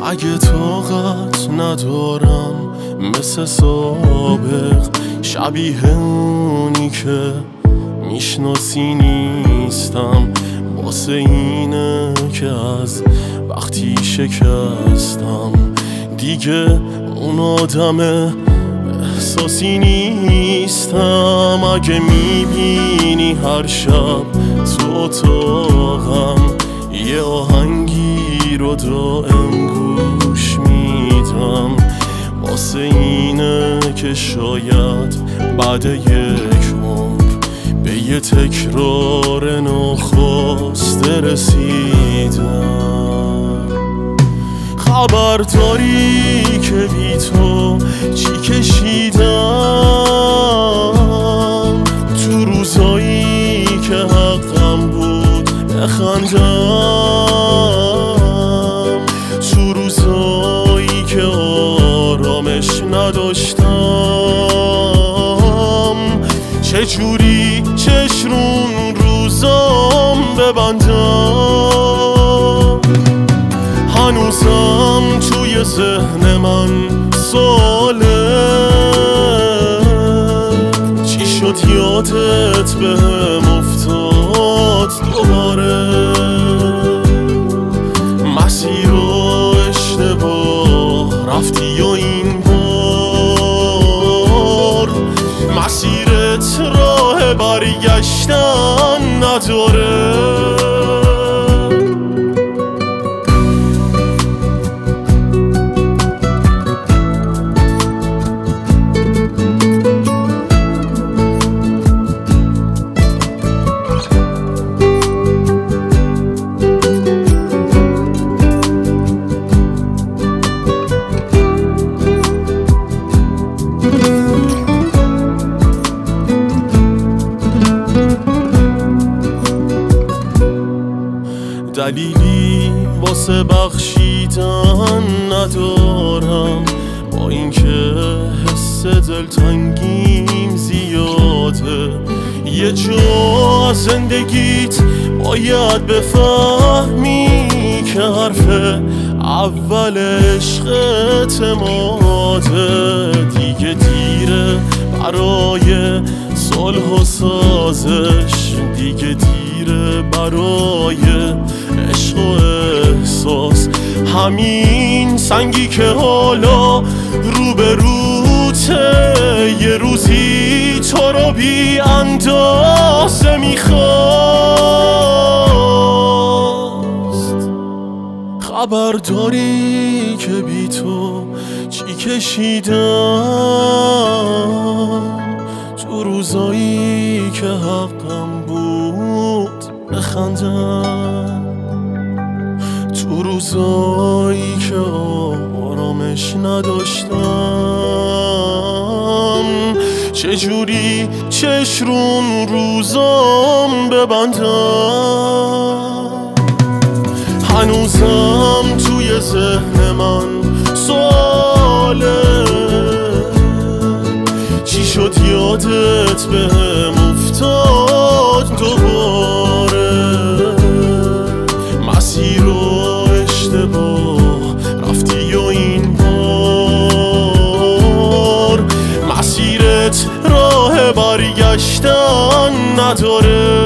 اگه طاقت ندارم مثل سابق شبیه اونی که میشناسی نیستم، واسه اینه که از وقتی شکستم دیگه اون آدم احساسی نیستم. اگه میبینی هر شب تو اتاقم یه آهنگی رو دائم گوش میدم، واسه اینه که شاید بعد یک عمر به یه تکرار ناخواسته رسیدم. خبر داری که بی تو چی کشیدم، تو روزایی که حقم بود بخندم، تو روزایی که آرامش نداشتم، چجوری چشرون روزام ببندم. هنوزم توی ذهن من سواله، چی شد یادت بهم افتاد دوباره، مسیر رو اشتباه رفتی یا این بار مسیرت راه برگشتن نداره. دلیلی واسه بخشیدن ندارم، با اینکه حس دلتنگیم زیاده. یه جا از زندگیت باید بفهمی که حرف اول عشق اعتماده. دیگه دیره برای صلح و سازش، دیگه دیره برای عشق و احساس. همین سنگی که حالا روبروته یه روزی تو رو بی اندازه میخواست. خبر داری که بی تو چی کشیدم، تو روزایی که حقم بود بخندم، تو روزایی که آرامش نداشتم، چجوری چشرون روزام ببندم. هنوزم توی ذهن من سواله، چی شد یادت بهم افتاد دوباره، مسیر رو اشتباه رفتی یا این بار مسیرت راه برگشتن نداره.